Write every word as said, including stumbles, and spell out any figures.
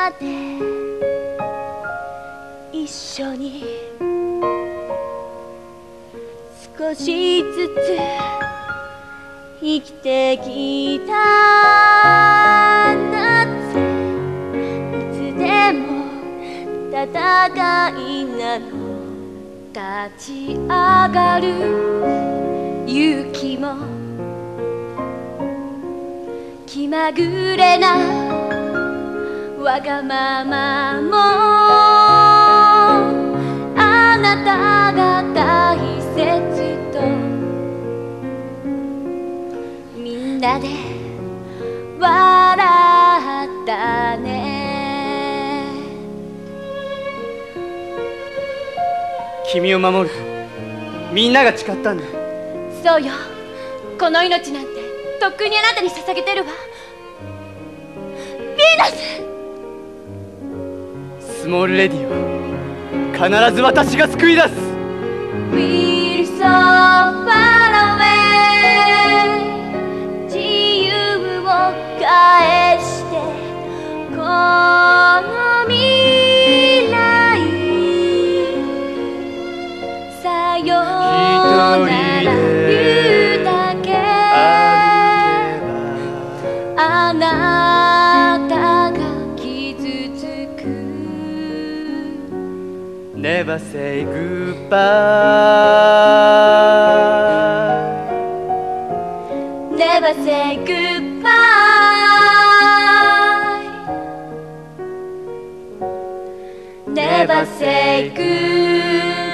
なで一緒に少しずつ生きてきたんだぜ。いつでも戦いなの立ち上がる勇気も気まぐれなわがままもあなたが大切とみんなで笑ったね。 君を守るみんなが誓ったんだ。 そうよ、この命なんてとっくにあなたに捧げてるわ。ヴィーナス！ スモールレディは必ず私が救い出す。 We're so far away 自由を返してこの未来さようなら言うだけあなたが傷つく Never say goodbye Never say goodbye Never say goodbye